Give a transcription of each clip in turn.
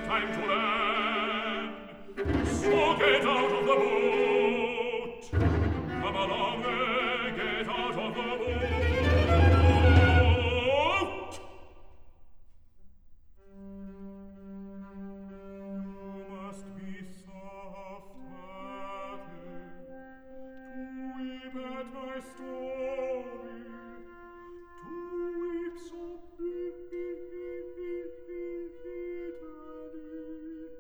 time to land. So get out of the boat. Come along, get out of the boat. You must be soft-hearted to weep at my story, to weep so bitterly.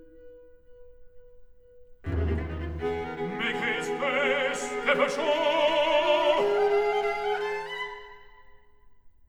Make his face ever show